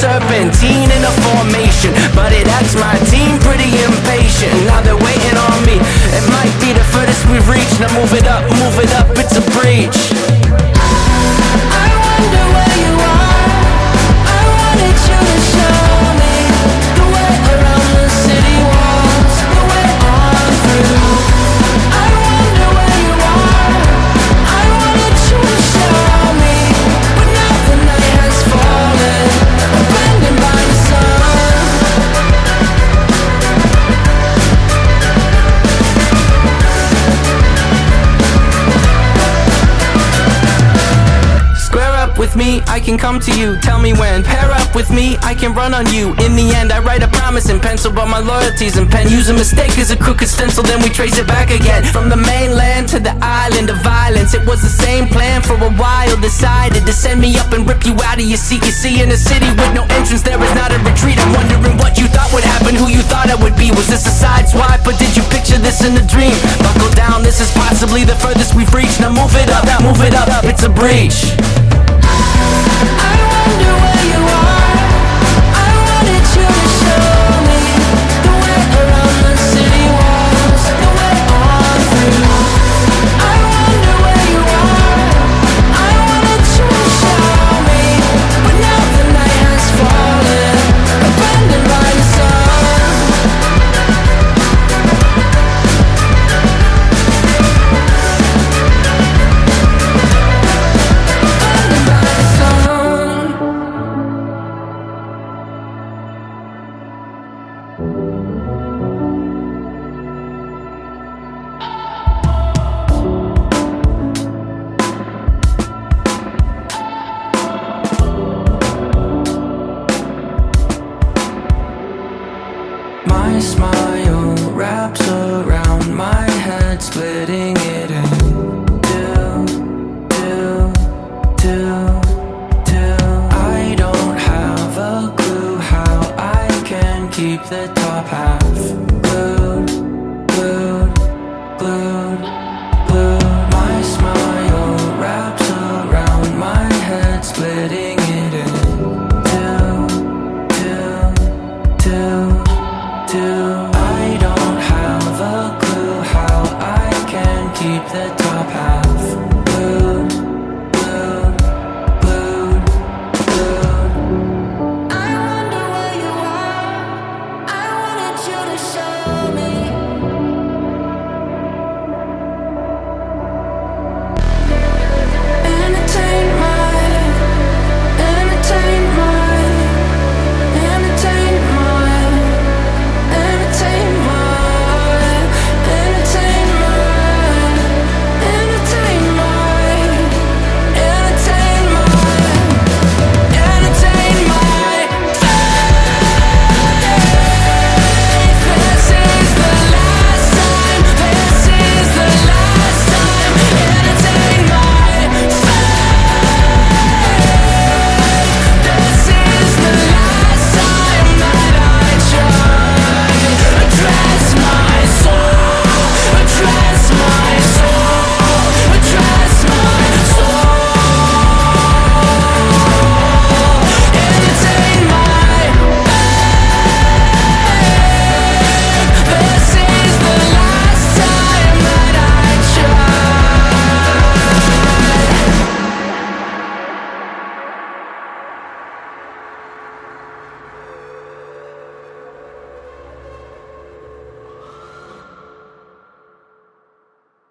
serpentine in a formation, but it acts my team pretty impatient. Now they're waiting on me. It might be the furthest we've reached. Now move it up, it's a breach. I wonder where you are. I wanted you to show me the way around the city walls, the way on through. I wonder where you are. I wanted you to show me, but now the night has fallen, abandoned by the sun. Square up with me, I can come to you. Tell me when. Pair up with me, I can run on you. In the end, I write a promise in pencil, but my loyalty's in pen. Use a mistake as a crooked stencil, then we trace it back again. From the mainland to the island of violence, it was the same plan for a while. Decided to send me up and rip you out of your seat. You see, in a city with no entrance, there is not a retreat. I'm wondering what you thought would happen, who you thought I would be. Was this a side swipe, or did you picture this in a dream? Buckle down, this is possibly the furthest we've reached. Now move it up, it's a breach. I wonder where you are. I wanted you to show me the way around the city walls, the way on through. I wonder where you are. I wanted you to show me, but now the night has fallen, abandoned by the sun. Abandoned by the sun. My smile wraps around my head, splitting it in two. I don't have a clue how I can keep the